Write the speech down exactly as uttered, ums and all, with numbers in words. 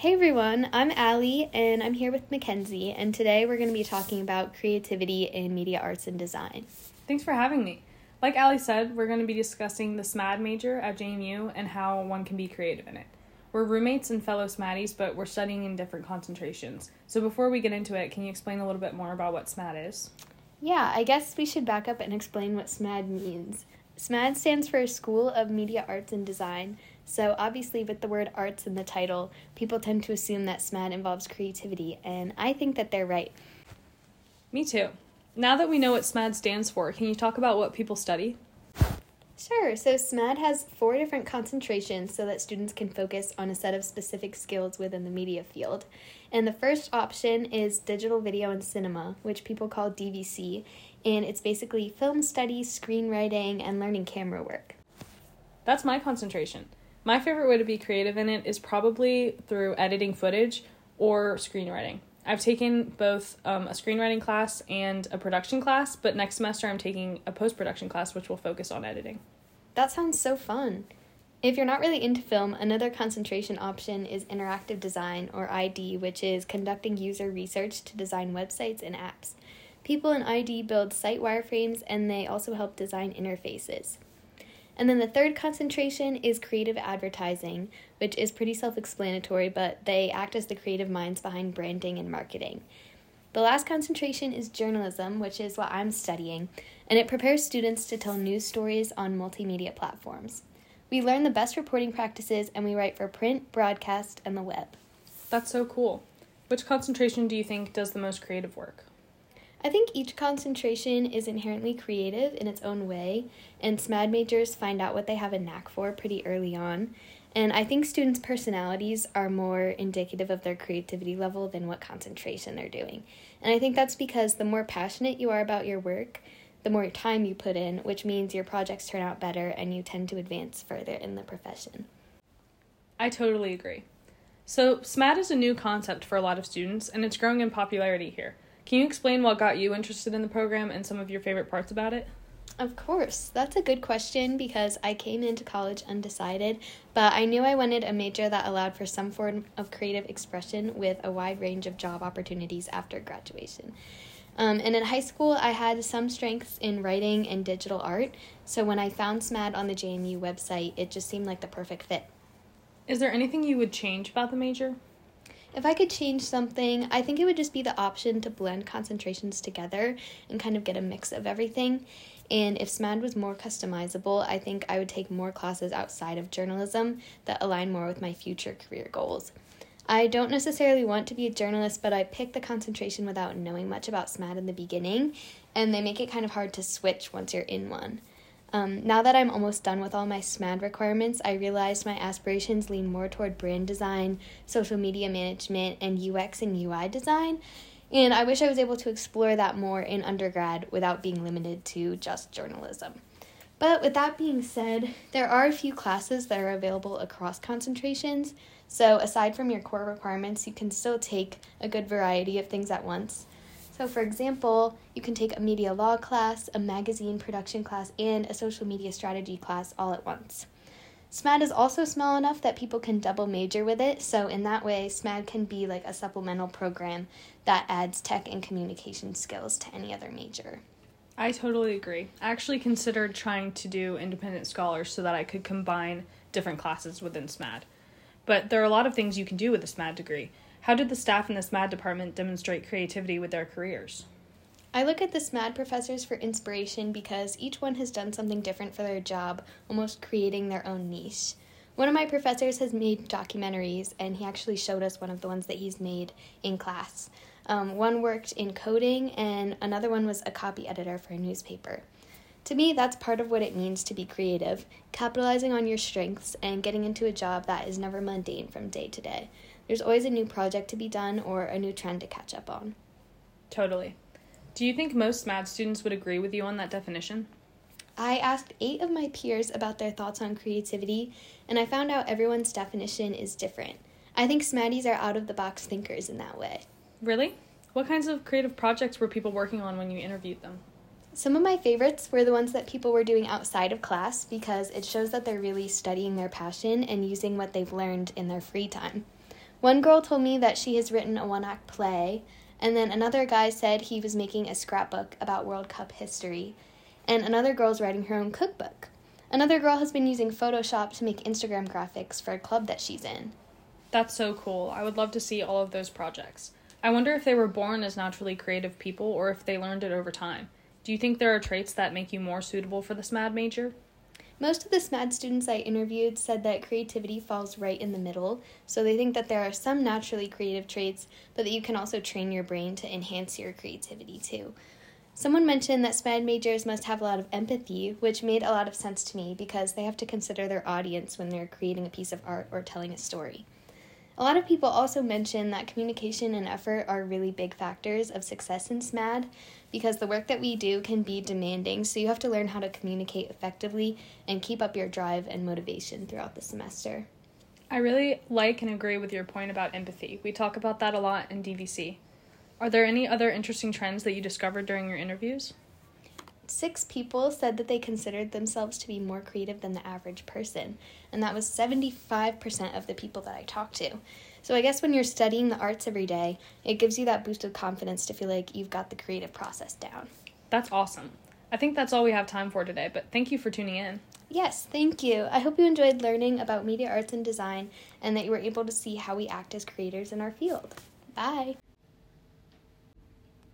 Hey everyone, I'm Allie and I'm here with Mackenzie, and today we're going to be talking about creativity in media arts and design. Thanks for having me. Like Allie said, we're going to be discussing the SMAD major at J M U and how one can be creative in it. We're roommates and fellow SMADies, but we're studying in different concentrations. So before we get into it, can you explain a little bit more about what SMAD is? Yeah, I guess we should back up and explain what SMAD means. SMAD stands for School of Media Arts and Design. So obviously with the word arts in the title, people tend to assume that SMAD involves creativity, and I think that they're right. Me too. Now that we know what SMAD stands for, can you talk about what people study? Sure. So SMAD has four different concentrations so that students can focus on a set of specific skills within the media field. And the first option is digital video and cinema, which people call D V C, and it's basically film studies, screenwriting, and learning camera work. That's my concentration. My favorite way to be creative in it is probably through editing footage or screenwriting. I've taken both um, a screenwriting class and a production class, but next semester I'm taking a post-production class which will focus on editing. That sounds so fun. If you're not really into film, another concentration option is interactive design, or I D, which is conducting user research to design websites and apps. People in I D build site wireframes, and they also help design interfaces. And then the third concentration is creative advertising, which is pretty self-explanatory, but they act as the creative minds behind branding and marketing. The last concentration is journalism, which is what I'm studying, and it prepares students to tell news stories on multimedia platforms. We learn the best reporting practices, and we write for print, broadcast, and the web. That's so cool. Which concentration do you think does the most creative work? I think each concentration is inherently creative in its own way, and SMAD majors find out what they have a knack for pretty early on. And I think students' personalities are more indicative of their creativity level than what concentration they're doing. And I think that's because the more passionate you are about your work, the more time you put in, which means your projects turn out better and you tend to advance further in the profession. I totally agree. So SMAD is a new concept for a lot of students, and it's growing in popularity here. Can you explain what got you interested in the program and some of your favorite parts about it? Of course. That's a good question because I came into college undecided, but I knew I wanted a major that allowed for some form of creative expression with a wide range of job opportunities after graduation. Um, and in high school, I had some strengths in writing and digital art, so when I found SMAD on the J M U website, it just seemed like the perfect fit. Is there anything you would change about the major? If I could change something, I think it would just be the option to blend concentrations together and kind of get a mix of everything. And if SMAD was more customizable, I think I would take more classes outside of journalism that align more with my future career goals. I don't necessarily want to be a journalist, but I picked the concentration without knowing much about SMAD in the beginning, and they make it kind of hard to switch once you're in one. Um, now that I'm almost done with all my SMAD requirements, I realized my aspirations lean more toward brand design, social media management, and U X and U I design, and I wish I was able to explore that more in undergrad without being limited to just journalism. But with that being said, there are a few classes that are available across concentrations, so aside from your core requirements, you can still take a good variety of things at once. So for example, you can take a media law class, a magazine production class, and a social media strategy class all at once. SMAD is also small enough that people can double major with it, so in that way, SMAD can be like a supplemental program that adds tech and communication skills to any other major. I totally agree. I actually considered trying to do independent scholars so that I could combine different classes within SMAD. But there are a lot of things you can do with a SMAD degree. How did the staff in the SMAD department demonstrate creativity with their careers? I look at the SMAD professors for inspiration because each one has done something different for their job, almost creating their own niche. One of my professors has made documentaries, and he actually showed us one of the ones that he's made in class. Um, one worked in coding, and another one was a copy editor for a newspaper. To me, that's part of what it means to be creative, capitalizing on your strengths and getting into a job that is never mundane from day to day. There's always a new project to be done or a new trend to catch up on. Totally. Do you think most SMAD students would agree with you on that definition? I asked eight of my peers about their thoughts on creativity, and I found out everyone's definition is different. I think SMADies are out-of-the-box thinkers in that way. Really? What kinds of creative projects were people working on when you interviewed them? Some of my favorites were the ones that people were doing outside of class because it shows that they're really studying their passion and using what they've learned in their free time. One girl told me that she has written a one-act play, and then another guy said he was making a scrapbook about World Cup history, and another girl's writing her own cookbook. Another girl has been using Photoshop to make Instagram graphics for a club that she's in. That's so cool. I would love to see all of those projects. I wonder if they were born as naturally creative people or if they learned it over time. Do you think there are traits that make you more suitable for the S M A D major? Most of the S M A D students I interviewed said that creativity falls right in the middle, so they think that there are some naturally creative traits, but that you can also train your brain to enhance your creativity too. Someone mentioned that S M A D majors must have a lot of empathy, which made a lot of sense to me because they have to consider their audience when they're creating a piece of art or telling a story. A lot of people also mention that communication and effort are really big factors of success in S M A D because the work that we do can be demanding, so you have to learn how to communicate effectively and keep up your drive and motivation throughout the semester. I really like and agree with your point about empathy. We talk about that a lot in D V C. Are there any other interesting trends that you discovered during your interviews? Six people said that they considered themselves to be more creative than the average person, and that was seventy-five percent of the people that I talked to. So I guess when you're studying the arts every day, it gives you that boost of confidence to feel like you've got the creative process down. That's awesome. I think that's all we have time for today, but thank you for tuning in. Yes, thank you. I hope you enjoyed learning about media arts and design and that you were able to see how we act as creators in our field. Bye.